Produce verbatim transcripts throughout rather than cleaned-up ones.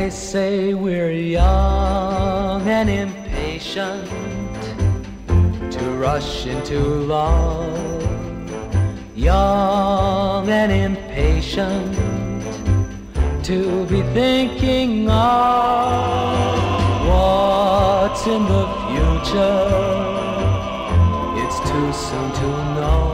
They say we're young and impatient to rush into love, young and impatient to be thinking of what's in the future. It's too soon to know,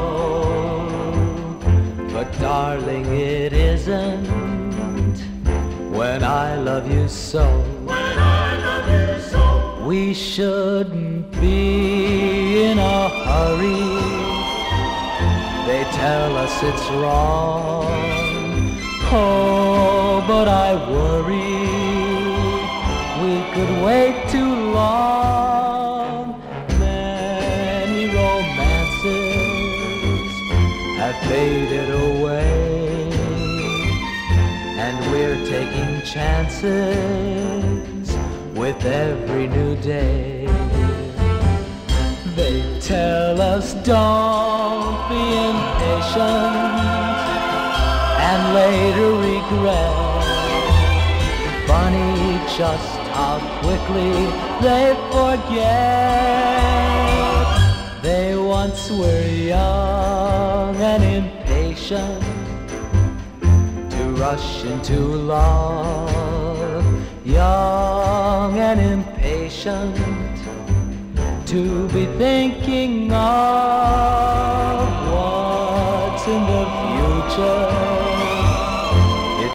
but darling, it isn't when I love you so. When I love you so. We shouldn't be in a hurry. They tell us it's wrong. Oh, but I worry we could wait too long. Many romances have faded away, and we're taking chances with every new day. They tell us don't be impatient and later regret. Funny just how quickly they forget. They once were young and impatient to rush into love, young and impatient to be thinking of